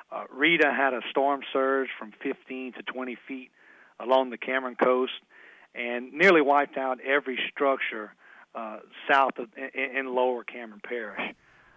Rita had a storm surge from 15 to 20 feet along the Cameron coast and nearly wiped out every structure south of in Lower Cameron Parish.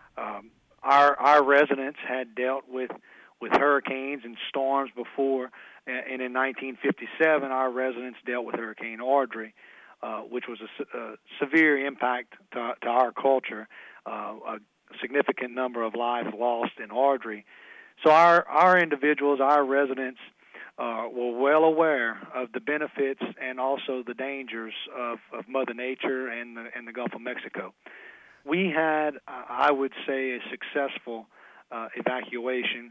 Our residents had dealt with hurricanes and storms before, and in 1957, our residents dealt with Hurricane Audrey, which was a severe impact to our culture, a significant number of lives lost in Audrey. So our individuals, our residents, were well aware of the benefits and also the dangers of Mother Nature and the Gulf of Mexico. We had, I would say, a successful evacuation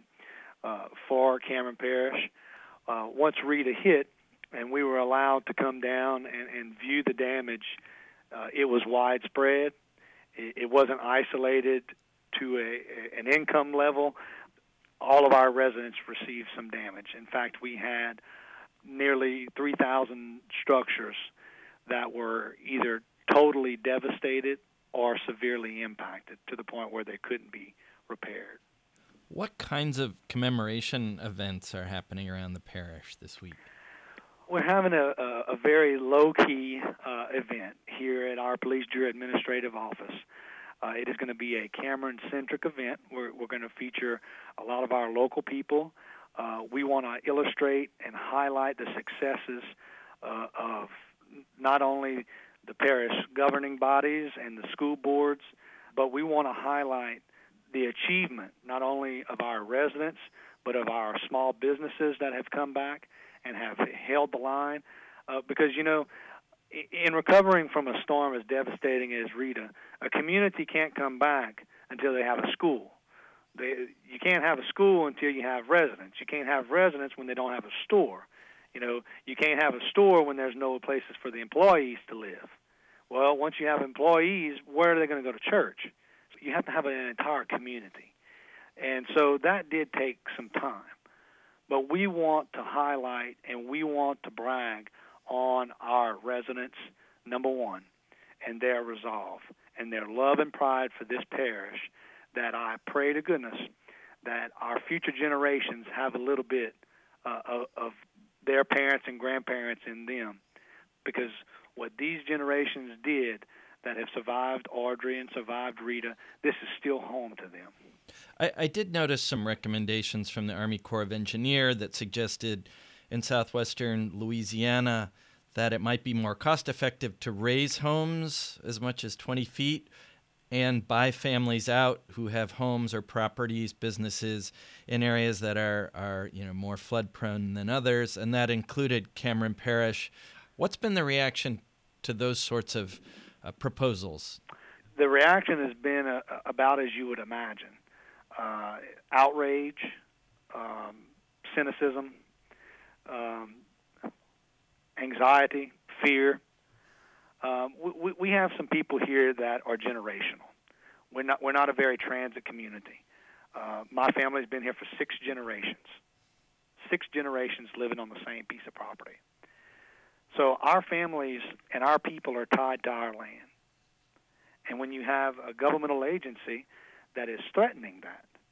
for Cameron Parish. Once Rita hit and we were allowed to come down and view the damage, it was widespread. It wasn't isolated to an income level. All of our residents received some damage. In fact, we had nearly 3,000 structures that were either totally devastated or severely impacted to the point where they couldn't be repaired. What kinds of commemoration events are happening around the parish this week? We're having a very low-key event here at our Police Bureau Administrative Office. It is going to be a Cameron-centric event. We're going to feature a lot of our local people. We want to illustrate and highlight the successes of not only the parish governing bodies and the school boards, but we want to highlight the achievement not only of our residents, but of our small businesses that have come back and have held the line. Because, you know, in recovering from a storm as devastating as Rita, a community can't come back until they have a school. You can't have a school until you have residents. You can't have residents when they don't have a store. You know, you can't have a store when there's no places for the employees to live. Well, once you have employees, where are they going to go to church? So you have to have an entire community. And so that did take some time. But we want to highlight and we want to brag on our residents, number one, and their resolve and their love and pride for this parish, that I pray to goodness that our future generations have a little bit of their parents and grandparents in them, because what these generations did that have survived Audrey and survived Rita, this is still home to them. I did notice some recommendations from the Army Corps of Engineers that suggested in southwestern Louisiana that it might be more cost-effective to raise homes as much as 20 feet and buy families out who have homes or properties, businesses in areas that are more flood-prone than others, and that included Cameron Parish. What's been the reaction to those sorts of proposals? The reaction has been about as you would imagine. Outrage, cynicism, anxiety, fear. We have some people here that are generational. We're not a very transit community. My family's been here for 6 generations. 6 generations living on the same piece of property. So our families and our people are tied to our land. And when you have a governmental agency that is threatening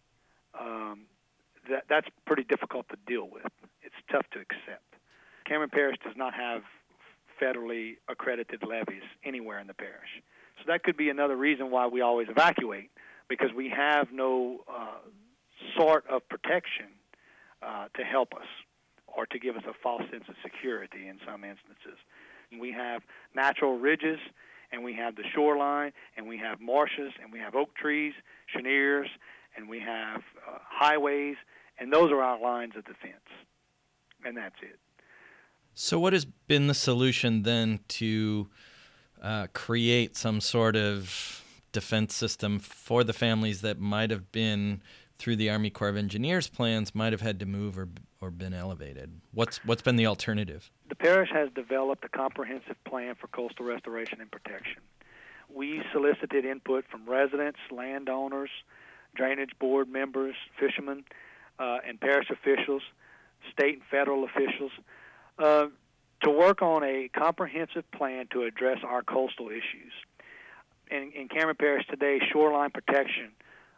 that's pretty difficult to deal with. It's tough to accept. Cameron Parish does not have federally accredited levees anywhere in the parish. So that could be another reason why we always evacuate, because we have no sort of protection to help us or to give us a false sense of security in some instances. We have natural ridges, and we have the shoreline, and we have marshes, and we have oak trees, cheniers, and we have highways, and those are our lines of defense, and that's it. So what has been the solution then to create some sort of defense system for the families that might have been, through the Army Corps of Engineers plans, might have had to move or been elevated? What's been the alternative? The parish has developed a comprehensive plan for coastal restoration and protection. We solicited input from residents, landowners, drainage board members, fishermen, and parish officials, state and federal officials, to work on a comprehensive plan to address our coastal issues. In Cameron Parish today, shoreline protection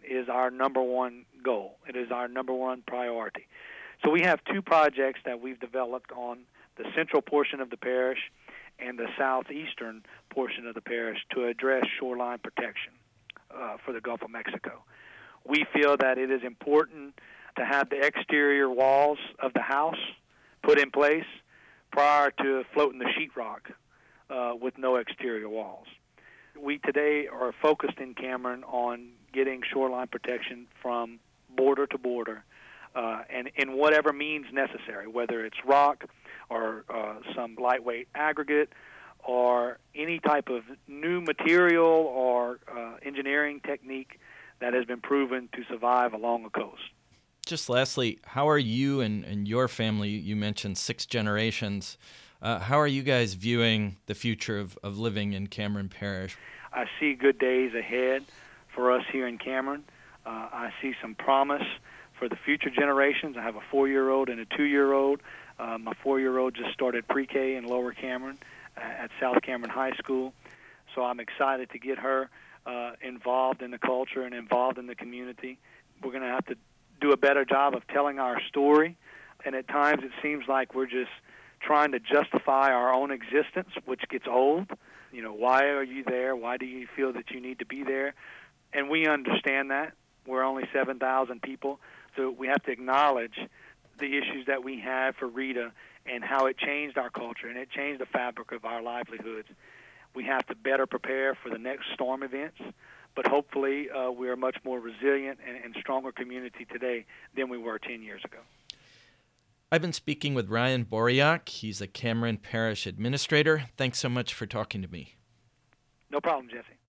is our number one goal. It is our number one priority. So we have two projects that we've developed on the central portion of the parish and the southeastern portion of the parish to address shoreline protection for the Gulf of Mexico. We feel that it is important to have the exterior walls of the house put in place prior to floating the sheetrock with no exterior walls. We today are focused in Cameron on getting shoreline protection from border to border and in whatever means necessary, whether it's rock or some lightweight aggregate or any type of new material or engineering technique that has been proven to survive along the coast. Just lastly, how are you and your family, you mentioned 6 generations, how are you guys viewing the future of living in Cameron Parish? I see good days ahead for us here in Cameron. I see some promise for the future generations. I have a 4-year-old and a 2-year-old. My 4-year-old just started pre-K in Lower Cameron at South Cameron High School. So I'm excited to get her involved in the culture and involved in the community. We're going to have to do a better job of telling our story, and at times it seems like we're just trying to justify our own existence, which gets old. You know, why are you there? Why do you feel that you need to be there? And we understand that. We're only 7,000 people, so we have to acknowledge the issues that we had for Rita and how it changed our culture and it changed the fabric of our livelihoods. We have to better prepare for the next storm events, but hopefully we are a much more resilient and stronger community today than we were 10 years ago. I've been speaking with Ryan Boriak. He's a Cameron Parish Administrator. Thanks so much for talking to me. No problem, Jesse.